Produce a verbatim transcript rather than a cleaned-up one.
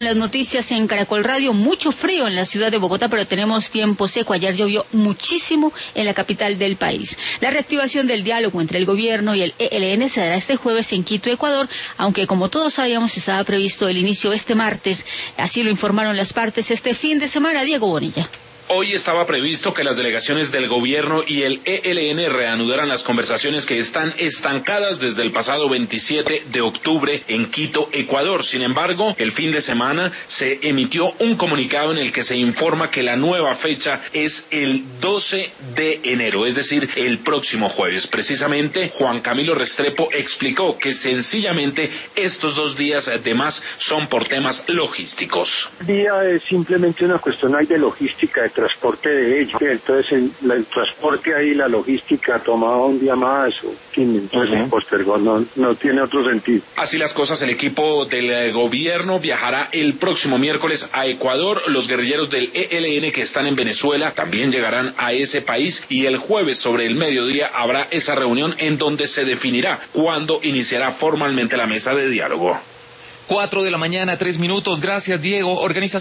Las noticias en Caracol Radio, mucho frío en la ciudad de Bogotá, pero tenemos tiempo seco. Ayer llovió muchísimo en la capital del país. La reactivación del diálogo entre el gobierno y el E L N se dará este jueves en Quito, Ecuador, aunque como todos sabíamos estaba previsto el inicio este martes. Así lo informaron las partes este fin de semana. Diego Bonilla. Hoy estaba previsto que las delegaciones del gobierno y el E L N reanudaran las conversaciones que están estancadas desde el pasado veintisiete de octubre en Quito, Ecuador. Sin embargo, el fin de semana se emitió un comunicado en el que se informa que la nueva fecha es el doce de enero, es decir, el próximo jueves. Precisamente, Juan Camilo Restrepo explicó que sencillamente estos dos días de más son por temas logísticos. El día es simplemente una cuestión ahí de logística, de transporte de ellos, entonces el, el transporte ahí, la logística tomaba un día más, o, entonces uh-huh. postergó, no, no tiene otro sentido. Así las cosas, el equipo del gobierno viajará el próximo miércoles a Ecuador, los guerrilleros del E L N que están en Venezuela también llegarán a ese país y el jueves sobre el mediodía habrá esa reunión en donde se definirá cuándo iniciará formalmente la mesa de diálogo. Cuatro de la mañana, tres minutos, gracias Diego. Organización